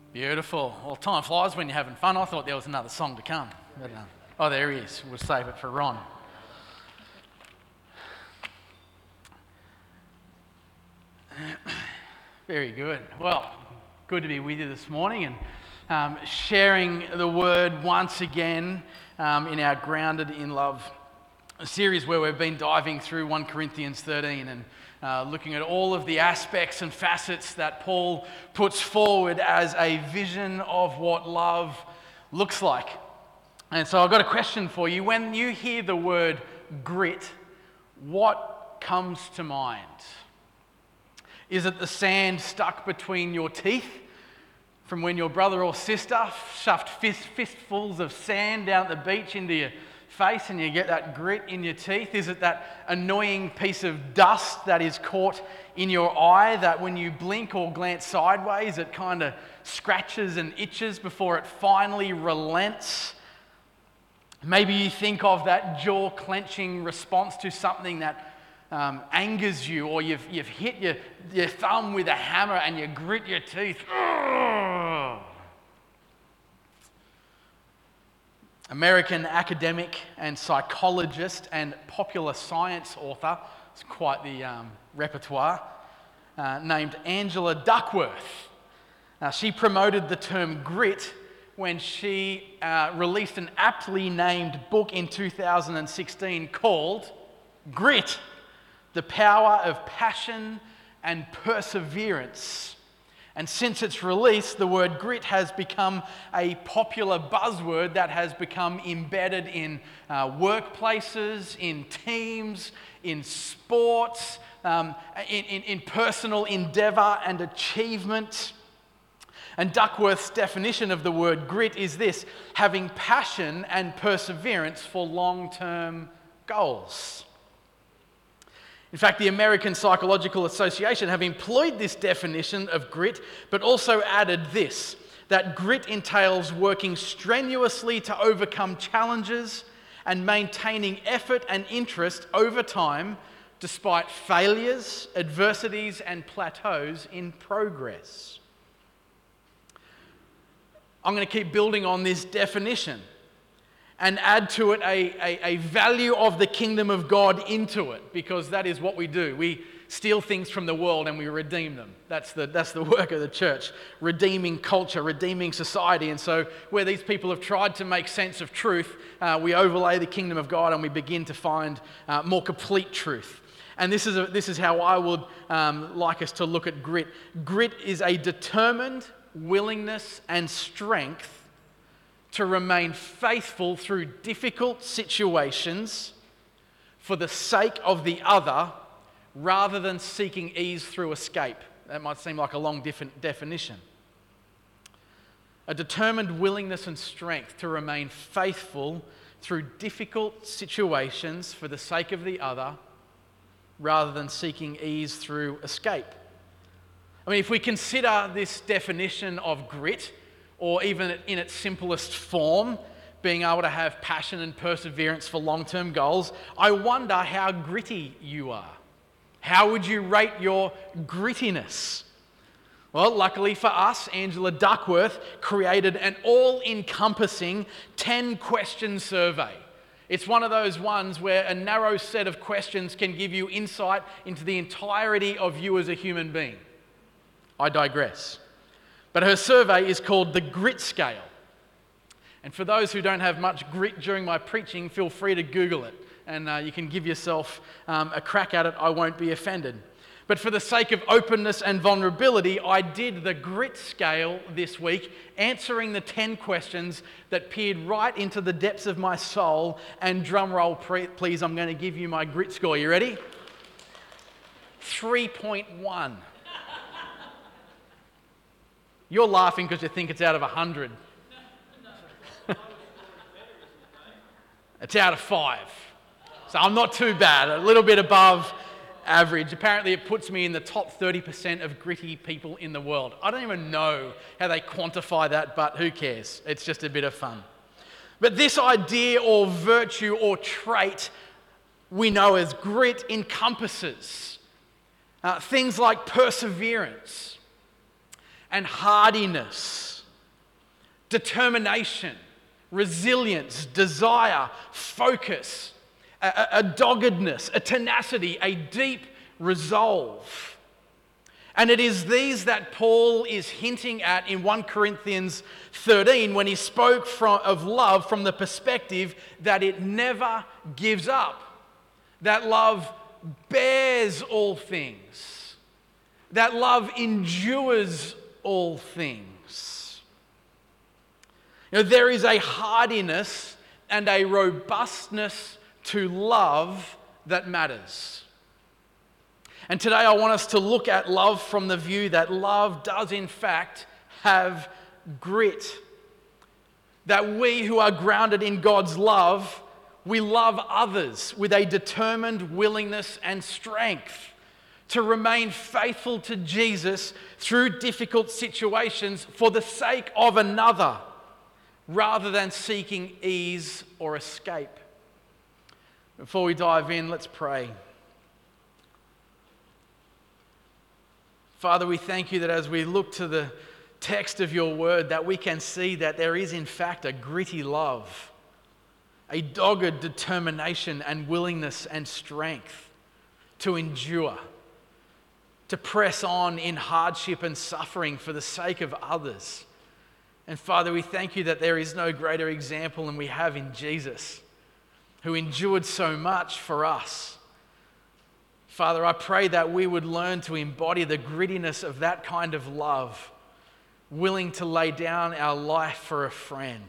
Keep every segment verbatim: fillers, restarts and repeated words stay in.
Beautiful. Well, time flies when you're having fun. I thought there was another song to come. But, uh, oh, there he is. We'll save it for Ron. Very good. Well, good to be with you this morning and um, sharing the word once again um, in our Grounded in Love series where we've been diving through First Corinthians thirteen and uh, looking at all of the aspects and facets that Paul puts forward as a vision of what love looks like. And so I've got a question for you. When you hear the word grit, what comes to mind? Is it the sand stuck between your teeth from when your brother or sister shoved fist, fistfuls of sand down at the beach into your face and you get that grit in your teeth? Is it that annoying piece of dust that is caught in your eye that when you blink or glance sideways it kind of scratches and itches before it finally relents? Maybe you think of that jaw-clenching response to something that um, angers you, or you've, you've hit your, your thumb with a hammer and you grit your teeth. Ugh. American academic and psychologist and popular science author, it's quite the um, repertoire, uh, named Angela Duckworth. Now, she promoted the term grit when she uh, released an aptly named book in two thousand sixteen called Grit, the Power of Passion and Perseverance. And since its release, the word grit has become a popular buzzword that has become embedded in uh, workplaces, in teams, in sports, um, in, in, in personal endeavour and achievement. And Duckworth's definition of the word grit is this: having passion and perseverance for long-term goals. In fact, the American Psychological Association have employed this definition of grit, but also added this, that grit entails working strenuously to overcome challenges and maintaining effort and interest over time despite failures, adversities, and plateaus in progress. I'm going to keep building on this definition and add to it a, a, a value of the kingdom of God into it, because that is what we do. We steal things from the world and we redeem them. That's the, that's the work of the church, redeeming culture, redeeming society. And so where these people have tried to make sense of truth, uh, we overlay the kingdom of God and we begin to find uh, more complete truth. And this is, a, this is how I would um, like us to look at grit. Grit is a determined willingness and strength to remain faithful through difficult situations for the sake of the other, rather than seeking ease through escape. That might seem like a long different definition. A determined willingness and strength to remain faithful through difficult situations for the sake of the other, rather than seeking ease through escape. I mean, if we consider this definition of grit, or even in its simplest form, being able to have passion and perseverance for long-term goals, I wonder how gritty you are. How would you rate your grittiness? Well, luckily for us, Angela Duckworth created an all-encompassing ten-question survey. It's one of those ones where a narrow set of questions can give you insight into the entirety of you as a human being. I digress. But her survey is called the Grit Scale. And for those who don't have much grit during my preaching, feel free to Google it. And uh, you can give yourself um, a crack at it. I won't be offended. But for the sake of openness and vulnerability, I did the Grit Scale this week, answering the ten questions that peered right into the depths of my soul. And drum roll, please, I'm going to give you my grit score. You ready? three point one. You're laughing because you think it's out of one hundred. It's out of five. So I'm not too bad, a little bit above average. Apparently it puts me in the top thirty percent of gritty people in the world. I don't even know how they quantify that, but who cares? It's just a bit of fun. But this idea or virtue or trait we know as grit encompasses uh, things like perseverance and hardiness determination, resilience, desire, focus, a, a doggedness, a tenacity, a deep resolve. And it is these that Paul is hinting at in First Corinthians thirteen when he spoke from, of love from the perspective that it never gives up, that love bears all things, that love endures all things. You know, there is a hardiness and a robustness to love that matters. And today I want us to look at love from the view that love does in fact have grit. That we who are grounded in God's love, we love others with a determined willingness and strength to remain faithful to Jesus through difficult situations for the sake of another, rather than seeking ease or escape. Before we dive in, let's pray. Father, we thank you that as we look to the text of your word, that we can see that there is in fact a gritty love, a dogged determination and willingness and strength to endure, to press on in hardship and suffering for the sake of others. And Father, we thank you that there is no greater example than we have in Jesus, who endured so much for us. Father, I pray that we would learn to embody the grittiness of that kind of love, willing to lay down our life for a friend.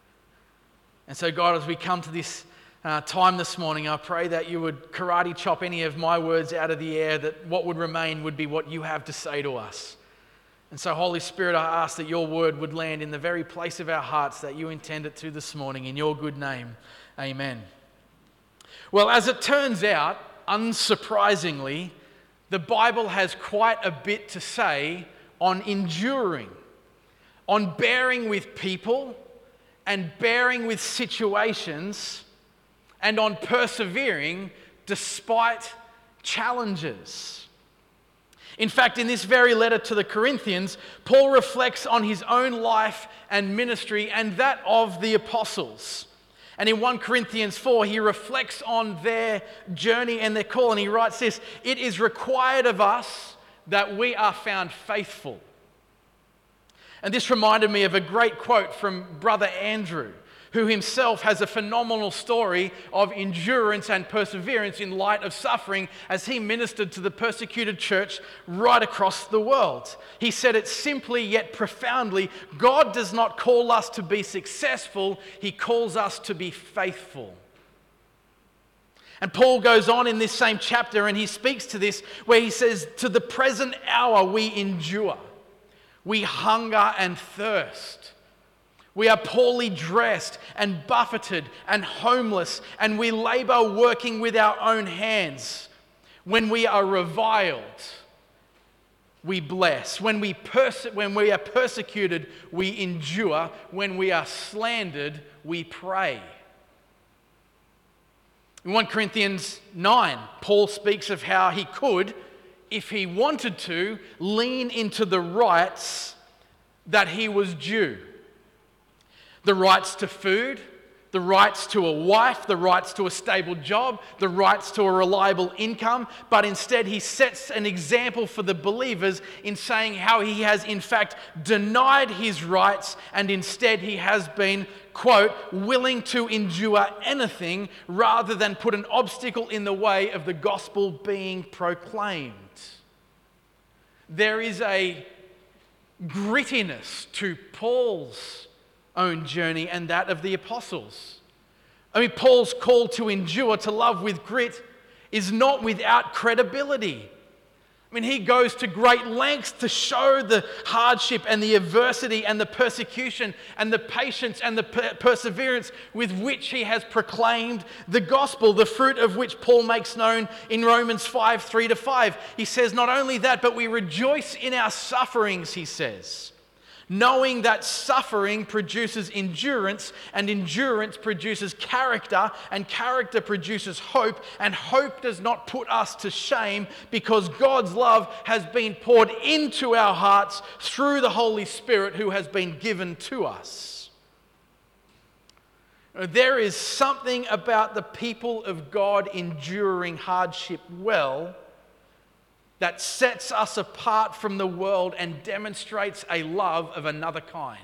And so, God, as we come to this uh, time this morning, I pray that you would karate chop any of my words out of the air, that what would remain would be what you have to say to us. And so, Holy Spirit, I ask that your word would land in the very place of our hearts that you intend it to this morning. In your good name, amen. Well, as it turns out, unsurprisingly, the Bible has quite a bit to say on enduring, on bearing with people and bearing with situations, and on persevering despite challenges. In fact, in this very letter to the Corinthians, Paul reflects on his own life and ministry and that of the apostles. And in First Corinthians four, he reflects on their journey and their call, and he writes this: "It is required of us that we are found faithful." And this reminded me of a great quote from Brother Andrew, who himself has a phenomenal story of endurance and perseverance in light of suffering as he ministered to the persecuted church right across the world. He said it simply yet profoundly: God does not call us to be successful, he calls us to be faithful. And Paul goes on in this same chapter and he speaks to this, where he says, "To the present hour we endure. We hunger and thirst. We are poorly dressed and buffeted and homeless, and we labor working with our own hands. When we are reviled, we bless. When we, perse- when we are persecuted, we endure. When we are slandered, we pray." In First Corinthians nine, Paul speaks of how he could, if he wanted to, lean into the rights that he was due. The rights to food, the rights to a wife, the rights to a stable job, the rights to a reliable income. But instead he sets an example for the believers in saying how he has in fact denied his rights, and instead he has been, quote, "willing to endure anything rather than put an obstacle in the way of the gospel being proclaimed." There is a grittiness to Paul's own journey and that of the apostles. I mean, Paul's call to endure, to love with grit, is not without credibility. I mean, he goes to great lengths to show the hardship and the adversity and the persecution and the patience and the per- perseverance with which he has proclaimed the gospel, the fruit of which Paul makes known in Romans five, three to five. He says, not only that, but we rejoice in our sufferings, he says. knowing that suffering produces endurance, and endurance produces character, and character produces hope, and hope does not put us to shame because God's love has been poured into our hearts through the Holy Spirit who has been given to us. There is something about the people of God enduring hardship well that sets us apart from the world and demonstrates a love of another kind.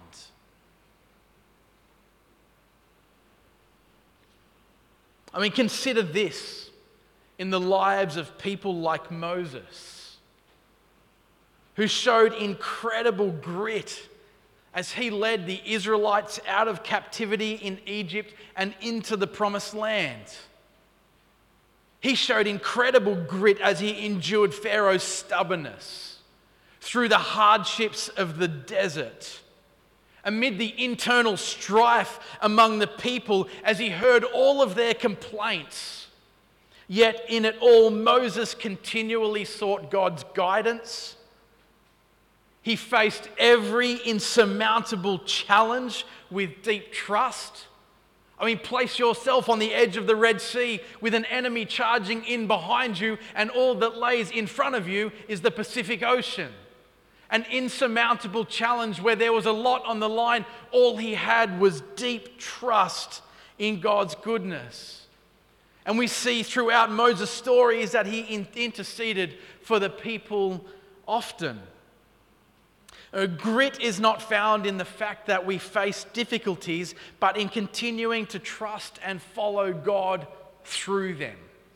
I mean, consider this in the lives of people like Moses, who showed incredible grit as he led the Israelites out of captivity in Egypt and into the promised land. He showed incredible grit as he endured Pharaoh's stubbornness through the hardships of the desert, amid the internal strife among the people as he heard all of their complaints. Yet in it all, Moses continually sought God's guidance. He faced every insurmountable challenge with deep trust. I mean, place yourself on the edge of the Red Sea with an enemy charging in behind you, and all that lays in front of you is the Pacific Ocean. An insurmountable challenge where there was a lot on the line. All he had was deep trust in God's goodness. And we see throughout Moses' stories that he interceded for the people often. Uh, grit is not found in the fact that we face difficulties, but in continuing to trust and follow God through them.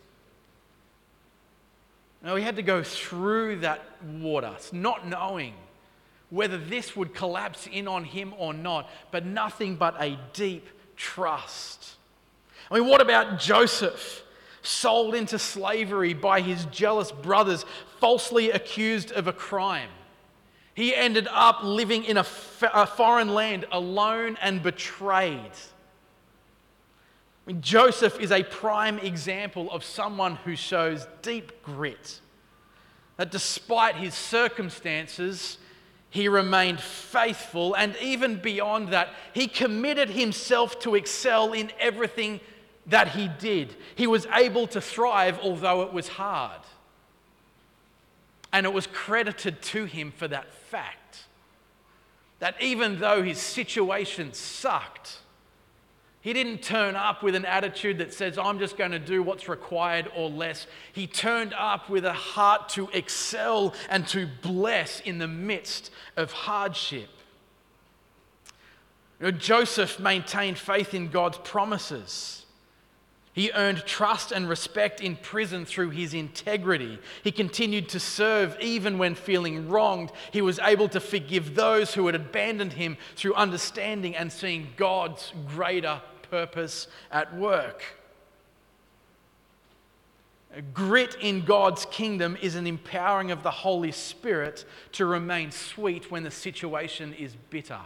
Now, he had to go through that water, not knowing whether this would collapse in on him or not, but nothing but a deep trust. I mean, what about Joseph, sold into slavery by his jealous brothers, falsely accused of a crime? He ended up living in a, f- a foreign land alone and betrayed. I mean, Joseph is a prime example of someone who shows deep grit. That despite his circumstances, he remained faithful, and even beyond that, he committed himself to excel in everything that he did. He was able to thrive although it was hard. And it was credited to him for that fact, that even though his situation sucked, he didn't turn up with an attitude that says, I'm just going to do what's required or less. He turned up with a heart to excel and to bless in the midst of hardship. You know, Joseph maintained faith in God's promises. He earned trust and respect in prison through his integrity. He continued to serve even when feeling wronged. He was able to forgive those who had abandoned him through understanding and seeing God's greater purpose at work. Grit in God's kingdom is an empowering of the Holy Spirit to remain sweet when the situation is bitter.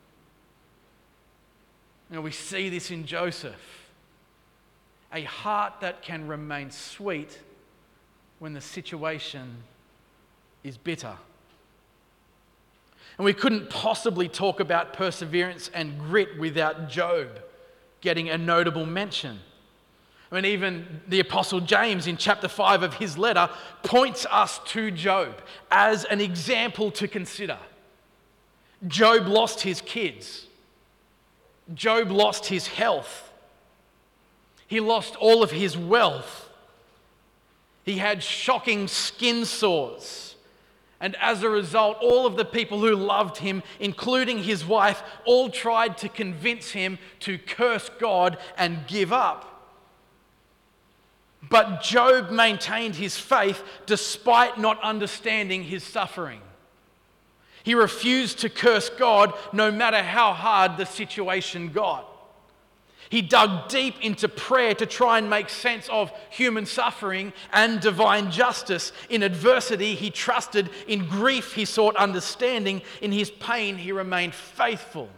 Now, we see this in Joseph. A heart that can remain sweet when the situation is bitter. And we couldn't possibly talk about perseverance and grit without Job getting a notable mention. I mean, even the Apostle James in chapter five of his letter points us to Job as an example to consider. Job lost his kids. Job lost his health. He lost all of his wealth. He had shocking skin sores. And as a result, all of the people who loved him, including his wife, all tried to convince him to curse God and give up. But Job maintained his faith despite not understanding his suffering. He refused to curse God no matter how hard the situation got. He dug deep into prayer to try and make sense of human suffering and divine justice. In adversity, he trusted. In grief, he sought understanding. In his pain, he remained faithful.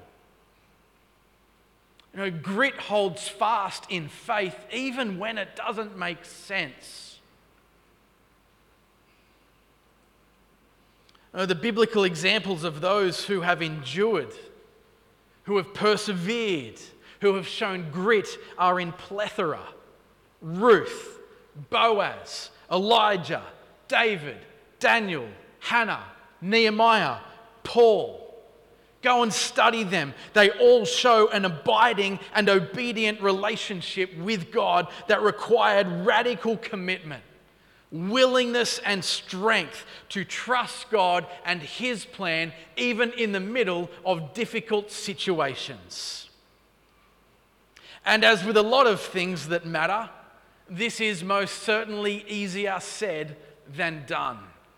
You know, grit holds fast in faith even when it doesn't make sense. Uh, the biblical examples of those who have endured, who have persevered, who have shown grit are in plethora. Ruth, Boaz, Elijah, David, Daniel, Hannah, Nehemiah, Paul. Go and study them. They all show an abiding and obedient relationship with God that required radical commitment, willingness and strength to trust God and His plan even in the middle of difficult situations. And as with a lot of things that matter, this is most certainly easier said than done.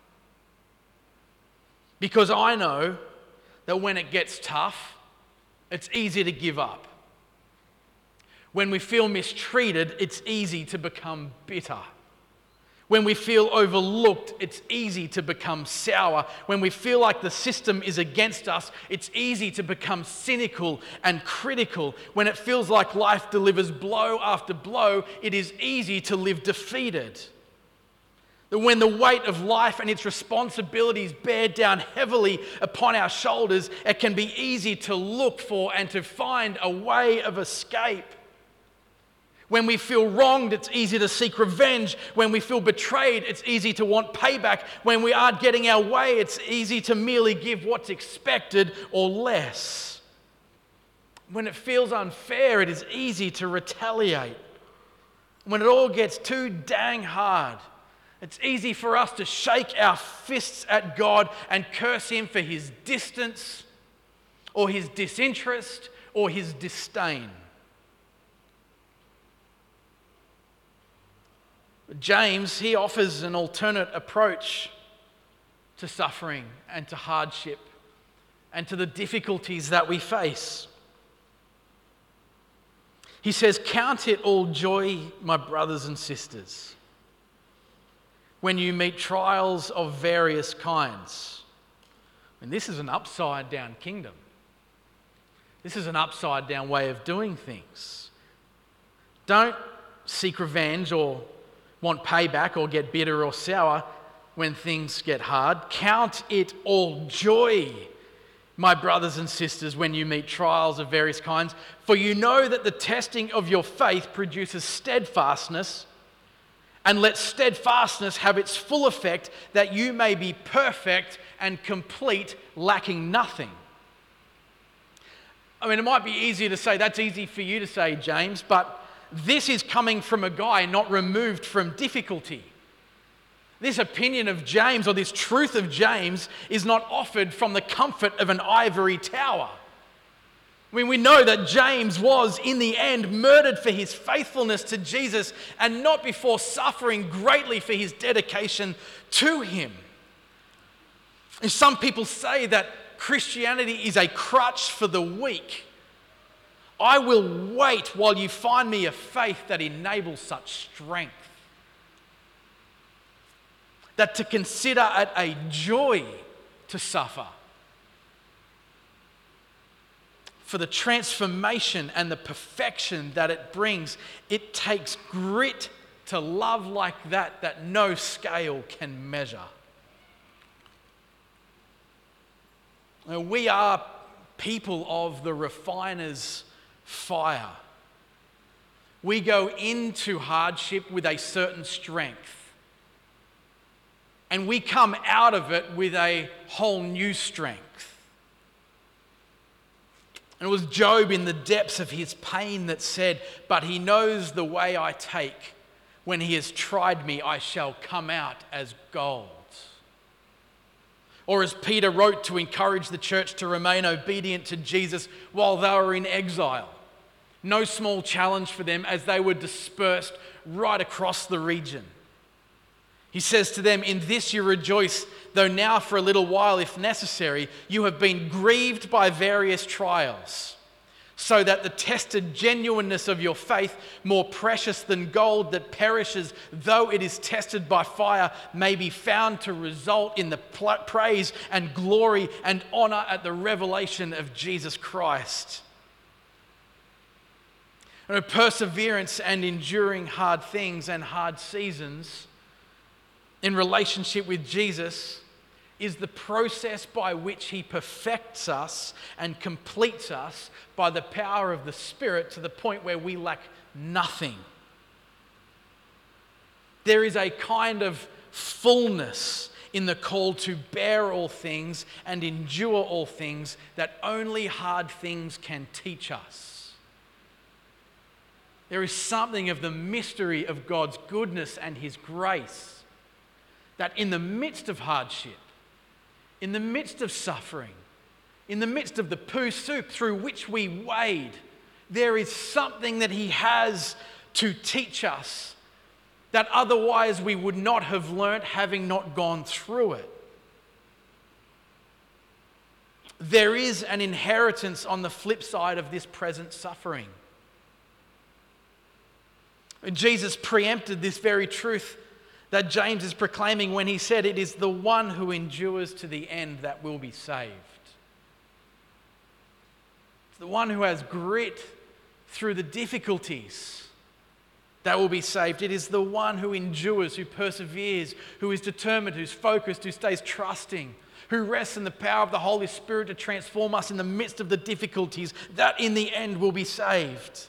Because I know that when it gets tough, it's easy to give up. When we feel mistreated, it's easy to become bitter. When we feel overlooked, it's easy to become sour. When we feel like the system is against us, it's easy to become cynical and critical. When it feels like life delivers blow after blow, it is easy to live defeated. When the weight of life and its responsibilities bear down heavily upon our shoulders, it can be easy to look for and to find a way of escape. When we feel wronged, it's easy to seek revenge. When we feel betrayed, it's easy to want payback. When we aren't getting our way, it's easy to merely give what's expected or less. When it feels unfair, it is easy to retaliate. When it all gets too dang hard, it's easy for us to shake our fists at God and curse Him for His distance or His disinterest or His disdain. James, he offers an alternate approach to suffering and to hardship and to the difficulties that we face. He says, "Count it all joy, my brothers and sisters, when you meet trials of various kinds." And this is an upside down kingdom. This is an upside down way of doing things. Don't seek revenge or want payback or get bitter or sour when things get hard. Count it all joy, my brothers and sisters, when you meet trials of various kinds, for you know that the testing of your faith produces steadfastness, and let steadfastness have its full effect, that you may be perfect and complete, lacking nothing. I mean, it might be easier to say, that's easy for you to say, James, but this is coming from a guy not removed from difficulty. This opinion of James, or this truth of James, is not offered from the comfort of an ivory tower. I mean, we know that James was, in the end, murdered for his faithfulness to Jesus, and not before suffering greatly for his dedication to Him. And some people say that Christianity is a crutch for the weak. I will wait while you find me a faith that enables such strength. That to consider it a joy to suffer. For the transformation and the perfection that it brings, it takes grit to love like that, that no scale can measure. Now, we are people of the refiner's fire. We go into hardship with a certain strength, and we come out of it with a whole new strength. And it was Job in the depths of his pain that said, "But He knows the way I take. When He has tried me, I shall come out as gold." Or as Peter wrote to encourage the church to remain obedient to Jesus while they were in exile. No small challenge for them as they were dispersed right across the region. He says to them, "In this you rejoice, though now for a little while, if necessary, you have been grieved by various trials, so that the tested genuineness of your faith, more precious than gold that perishes, though it is tested by fire, may be found to result in the praise and glory and honor at the revelation of Jesus Christ." And perseverance and enduring hard things and hard seasons in relationship with Jesus is the process by which he perfects us and completes us by the power of the Spirit to the point where we lack nothing. There is a kind of fullness in the call to bear all things and endure all things that only hard things can teach us. There is something of the mystery of God's goodness and his grace that in the midst of hardship, in the midst of suffering, in the midst of the poo soup through which we wade, there is something that he has to teach us that otherwise we would not have learnt having not gone through it. There is an inheritance on the flip side of this present suffering. Jesus preempted this very truth that James is proclaiming when he said, "It is the one who endures to the end that will be saved." It's the one who has grit through the difficulties that will be saved. It is the one who endures, who perseveres, who is determined, who's focused, who stays trusting, who rests in the power of the Holy Spirit to transform us in the midst of the difficulties, that in the end will be saved.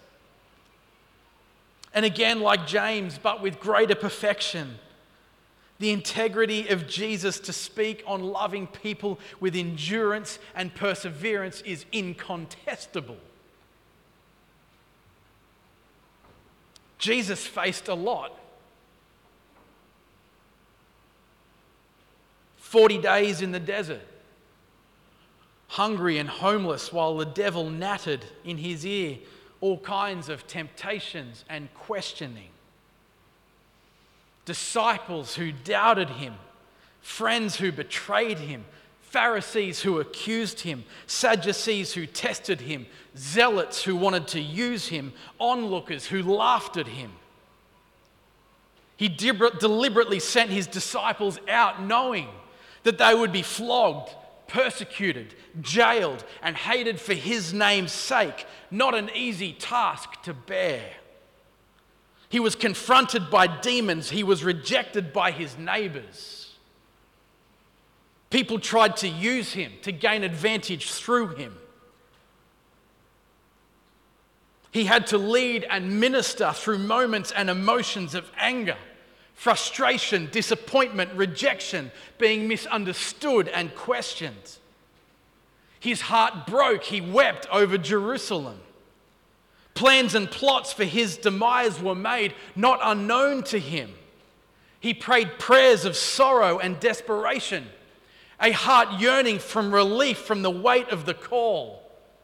And again, like James, but with greater perfection, the integrity of Jesus to speak on loving people with endurance and perseverance is incontestable. Jesus faced a lot. forty days in the desert, hungry and homeless while the devil nattered in his ear all kinds of temptations and questioning. Disciples who doubted him, friends who betrayed him, Pharisees who accused him, Sadducees who tested him, zealots who wanted to use him, onlookers who laughed at him. He deliberately sent his disciples out knowing that they would be flogged, persecuted, jailed, and hated for his name's sake. Not an easy task to bear. He was confronted by demons. He was rejected by his neighbors. People tried to use him to gain advantage through him. He had to lead and minister through moments and emotions of anger, frustration, disappointment, rejection, being misunderstood and questioned. His heart broke. He wept over Jerusalem. Plans and plots for his demise were made, not unknown to him. He prayed prayers of sorrow and desperation, a heart yearning from relief from the weight of the call.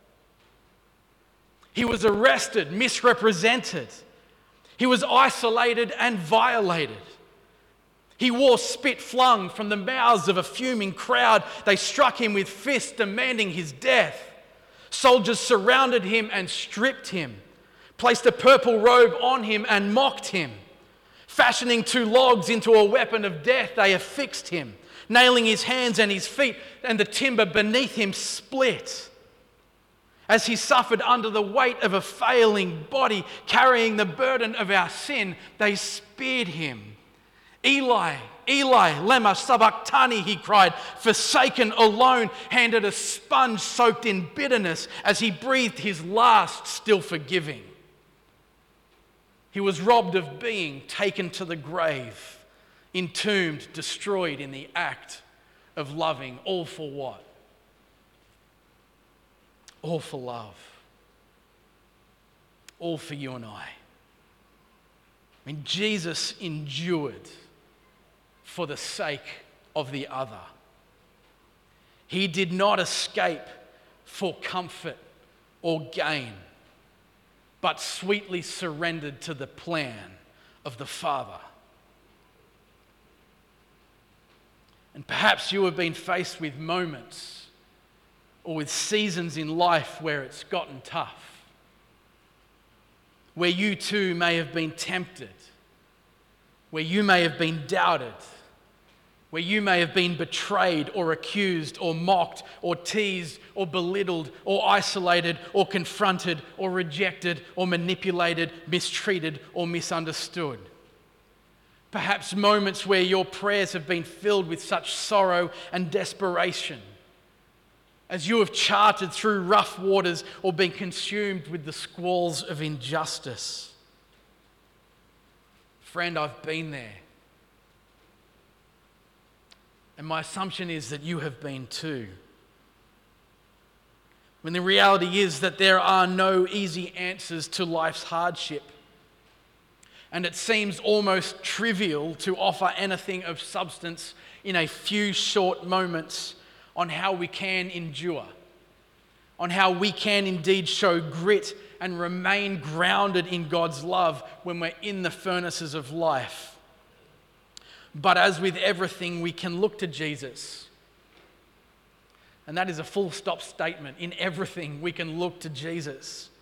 He was arrested, misrepresented. He was isolated and violated. He wore spit flung from the mouths of a fuming crowd. They struck him with fists, demanding his death. Soldiers surrounded him and stripped him, placed a purple robe on him and mocked him. Fashioning two logs into a weapon of death, they affixed him, nailing his hands and his feet, and the timber beneath him split. As he suffered under the weight of a failing body, carrying the burden of our sin, they speared him. "Eli, Eli, lema sabachthani," he cried, forsaken, alone, handed a sponge soaked in bitterness as he breathed his last, still forgiving. He was robbed of being, taken to the grave, entombed, destroyed in the act of loving, all for what? All for love. All for you and I. I mean, Jesus endured for the sake of the other. He did not escape for comfort or gain, but sweetly surrendered to the plan of the Father. And perhaps you have been faced with moments or with seasons in life where it's gotten tough, where you too may have been tempted, where you may have been doubted, where you may have been betrayed or accused or mocked or teased or belittled or isolated or confronted or rejected or manipulated, mistreated or misunderstood. Perhaps moments where your prayers have been filled with such sorrow and desperation, as you have charted through rough waters or been consumed with the squalls of injustice. Friend, I've been there. And my assumption is that you have been too. When the reality is that there are no easy answers to life's hardship. And it seems almost trivial to offer anything of substance in a few short moments on how we can endure, on how we can indeed show grit and remain grounded in God's love when we're in the furnaces of life. But as with everything, we can look to Jesus. And that is a full stop statement. In everything, we can look to Jesus.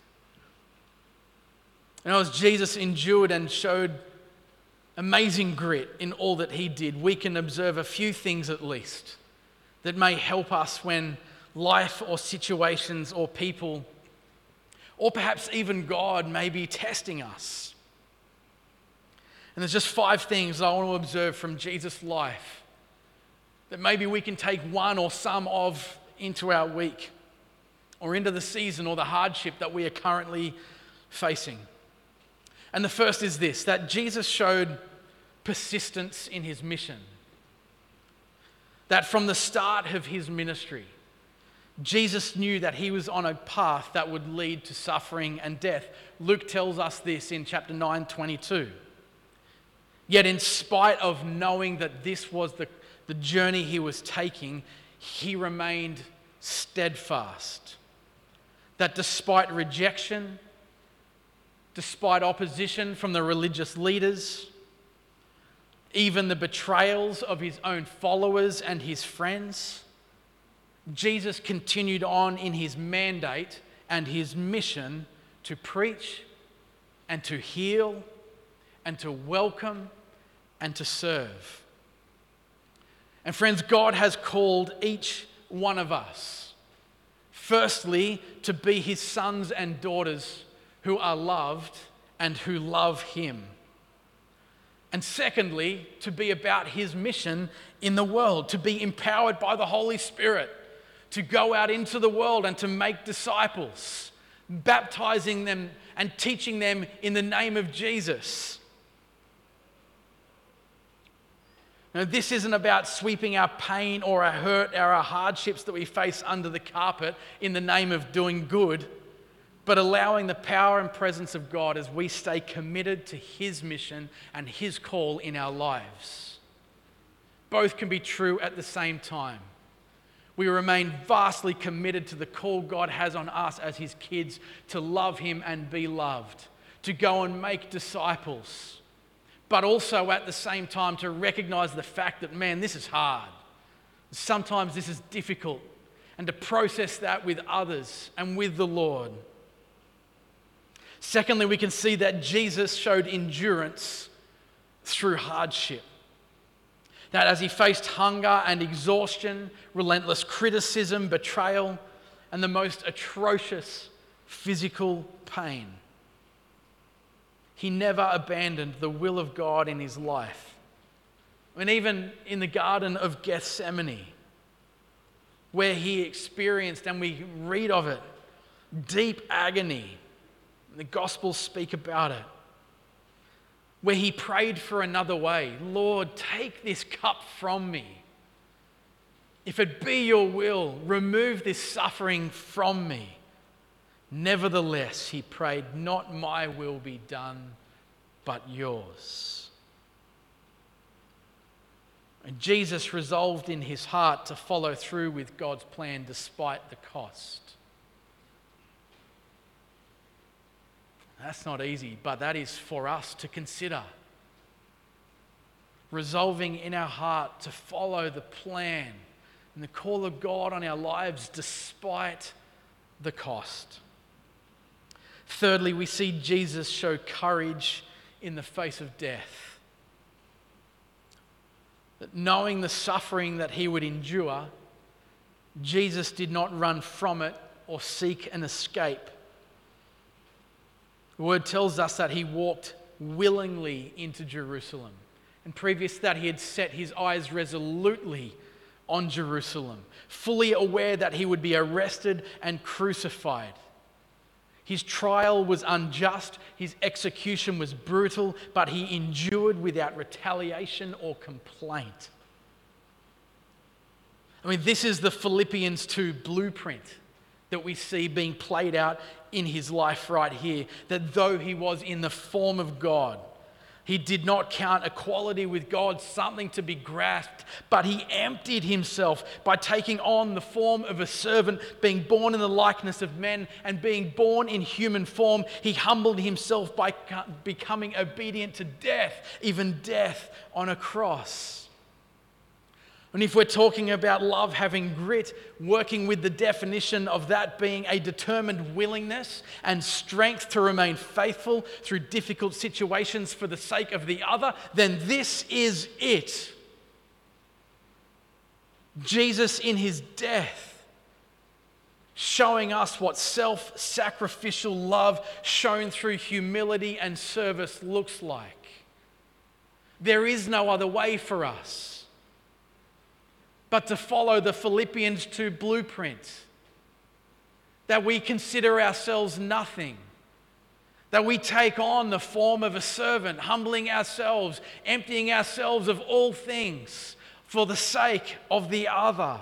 And as Jesus endured and showed amazing grit in all that he did, we can observe a few things at least that may help us when life or situations or people, or perhaps even God, may be testing us. And there's just five things that I want to observe from Jesus' life that maybe we can take one or some of into our week or into the season or the hardship that we are currently facing. And the first is this, that Jesus showed persistence in his mission. That from the start of his ministry, Jesus knew that he was on a path that would lead to suffering and death. Luke tells us this in chapter nine twenty-two. Yet in spite of knowing that this was the, the journey he was taking, he remained steadfast. That despite rejection, despite opposition from the religious leaders, even the betrayals of his own followers and his friends, Jesus continued on in his mandate and his mission to preach and to heal and to welcome and to serve. And friends, God has called each one of us, firstly, to be his sons and daughters who are loved and who love him. And secondly, to be about his mission in the world, to be empowered by the Holy Spirit, to go out into the world and to make disciples, baptizing them and teaching them in the name of Jesus. Now, this isn't about sweeping our pain or our hurt or our hardships that we face under the carpet in the name of doing good, but allowing the power and presence of God as we stay committed to his mission and his call in our lives. Both can be true at the same time. We remain vastly committed to the call God has on us as his kids to love him and be loved, to go and make disciples, but also at the same time to recognize the fact that, man, this is hard. Sometimes this is difficult, and to process that with others and with the Lord. Secondly, we can see that Jesus showed endurance through hardship. That as he faced hunger and exhaustion, relentless criticism, betrayal, and the most atrocious physical pain, he never abandoned the will of God in his life. I mean, even in the Garden of Gethsemane, where he experienced, and we read of it, deep agony. The Gospels speak about it. Where he prayed for another way. Lord, take this cup from me. If it be your will, remove this suffering from me. Nevertheless, he prayed, not my will be done, but yours. And Jesus resolved in his heart to follow through with God's plan despite the cost. That's not easy, but that is for us to consider. Resolving in our heart to follow the plan and the call of God on our lives despite the cost. Thirdly, we see Jesus show courage in the face of death. That knowing the suffering that he would endure, Jesus did not run from it or seek an escape. The word tells us that he walked willingly into Jerusalem. And previous to that, he had set his eyes resolutely on Jerusalem, fully aware that he would be arrested and crucified. His trial was unjust, his execution was brutal, but he endured without retaliation or complaint. I mean, this is the Philippians two blueprint that we see being played out in his life right here. That though he was in the form of God, he did not count equality with God something to be grasped, but he emptied himself by taking on the form of a servant, being born in the likeness of men, and being born in human form. He humbled himself by becoming obedient to death, even death on a cross. And if we're talking about love having grit, working with the definition of that being a determined willingness and strength to remain faithful through difficult situations for the sake of the other, then this is it. Jesus in his death, showing us what self-sacrificial love shown through humility and service looks like. There is no other way for us but to follow the Philippians two blueprint, that we consider ourselves nothing, that we take on the form of a servant, humbling ourselves, emptying ourselves of all things for the sake of the other.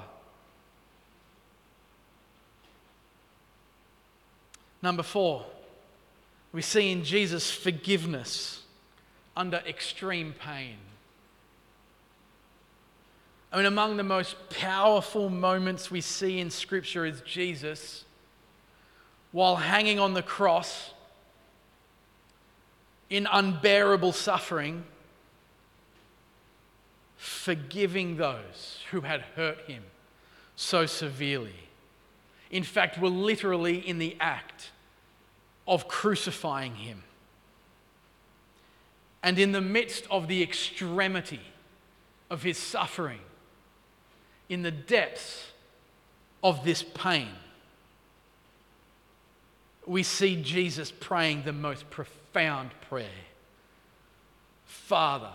Number four, we see in Jesus forgiveness under extreme pain. I mean, among the most powerful moments we see in Scripture is Jesus, while hanging on the cross in unbearable suffering, forgiving those who had hurt him so severely. In fact, were literally in the act of crucifying him. And in the midst of the extremity of his suffering, in the depths of this pain, we see Jesus praying the most profound prayer. Father,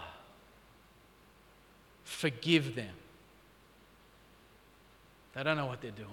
forgive them. They don't know what they're doing.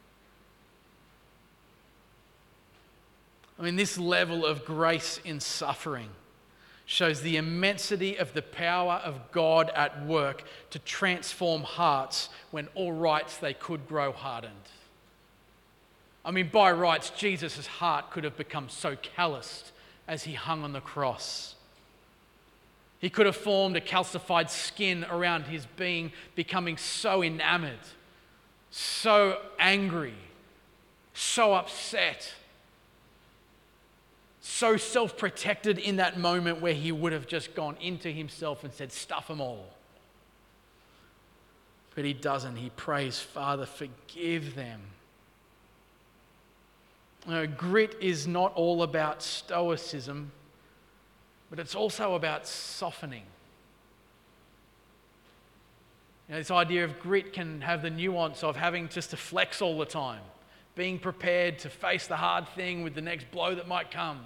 I mean, this level of grace in suffering shows the immensity of the power of God at work to transform hearts when all rights they could grow hardened. I mean, by rights, Jesus' heart could have become so calloused as he hung on the cross. He could have formed a calcified skin around his being, becoming so enamored, so angry, so upset, so self-protected in that moment where he would have just gone into himself and said, stuff them all. But he doesn't. He prays, Father, forgive them. You know, grit is not all about stoicism, but it's also about softening. You know, this idea of grit can have the nuance of having just to flex all the time, being prepared to face the hard thing with the next blow that might come.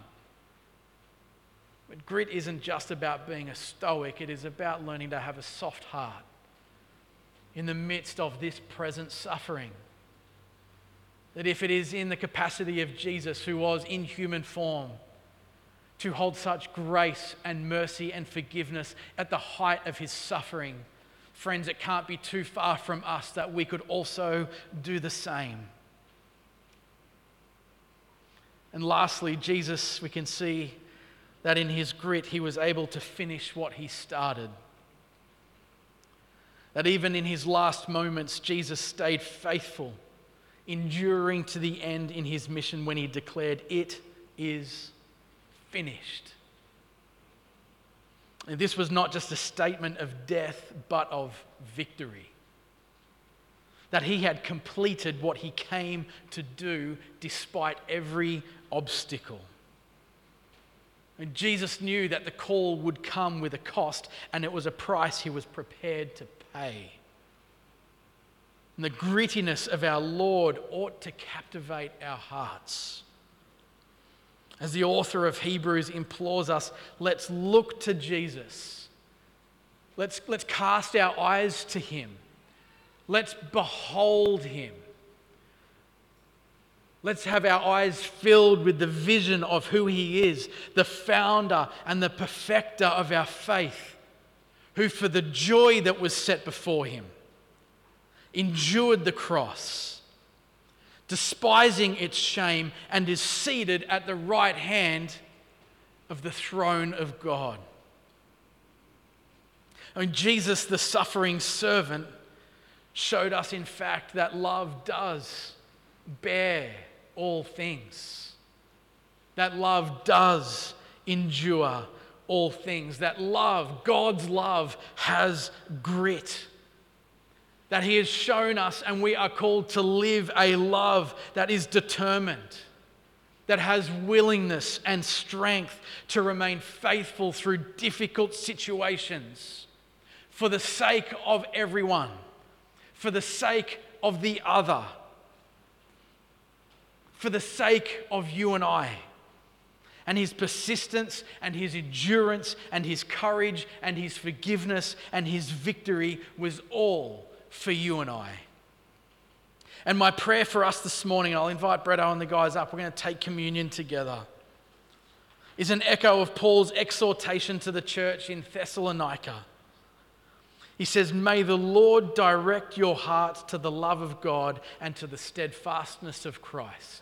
But grit isn't just about being a stoic, it is about learning to have a soft heart in the midst of this present suffering. That if it is in the capacity of Jesus, who was in human form, to hold such grace and mercy and forgiveness at the height of his suffering, friends, it can't be too far from us that we could also do the same. And lastly, Jesus, we can see that in his grit, he was able to finish what he started. That even in his last moments, Jesus stayed faithful, enduring to the end in his mission when he declared, "It is finished." And this was not just a statement of death, but of victory. That he had completed what he came to do despite every obstacle. And Jesus knew that the call would come with a cost, and it was a price he was prepared to pay. And the grittiness of our Lord ought to captivate our hearts. As the author of Hebrews implores us, let's look to Jesus, Let's, let's cast our eyes to him. Let's behold him. Let's have our eyes filled with the vision of who he is, the founder and the perfecter of our faith, who for the joy that was set before him endured the cross, despising its shame, and is seated at the right hand of the throne of God. And Jesus, the suffering servant, showed us in fact that love does bear all things. That love does endure all things. That love, God's love, has grit. That he has shown us, and we are called to live a love that is determined, that has willingness and strength to remain faithful through difficult situations for the sake of everyone, for the sake of the other, for the sake of you and I. And his persistence and his endurance and his courage and his forgiveness and his victory was all for you and I. And my prayer for us this morning, I'll invite Bretto and the guys up, we're going to take communion together, is an echo of Paul's exhortation to the church in Thessalonica. He says, "May the Lord direct your hearts to the love of God and to the steadfastness of Christ."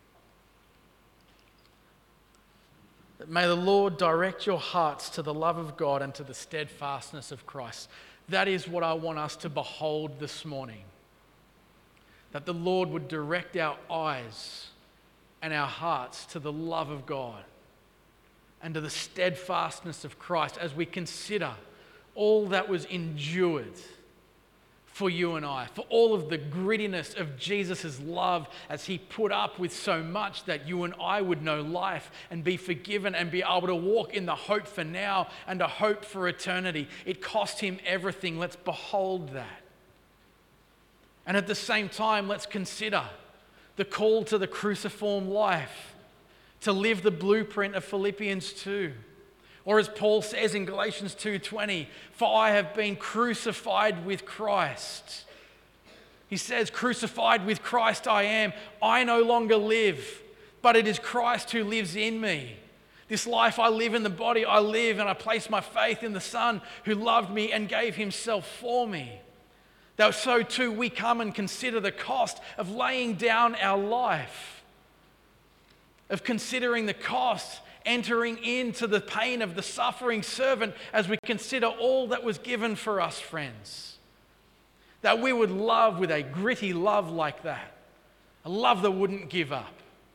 May the Lord direct your hearts to the love of God and to the steadfastness of Christ. That is what I want us to behold this morning. That the Lord would direct our eyes and our hearts to the love of God and to the steadfastness of Christ as we consider all that was endured for you and I, for all of the grittiness of Jesus' love as he put up with so much that you and I would know life and be forgiven and be able to walk in the hope for now and a hope for eternity. It cost him everything. Let's behold that. And at the same time, let's consider the call to the cruciform life, to live the blueprint of Philippians two. Or as Paul says in Galatians two twenty, "For I have been crucified with Christ." He says, "Crucified with Christ I am. I no longer live, but it is Christ who lives in me. This life I live in the body, I live, and I place my faith in the Son who loved me and gave himself for me." That so too we come and consider the cost of laying down our life, of considering the cost, entering into the pain of the suffering servant as we consider all that was given for us, friends. That we would love with a gritty love like that, a love that wouldn't give up,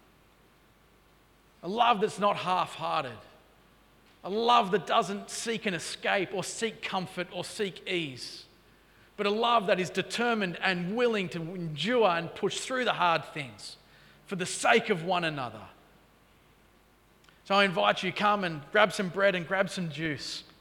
a love that's not half-hearted, a love that doesn't seek an escape or seek comfort or seek ease, but a love that is determined and willing to endure and push through the hard things for the sake of one another. So I invite you, come and grab some bread and grab some juice.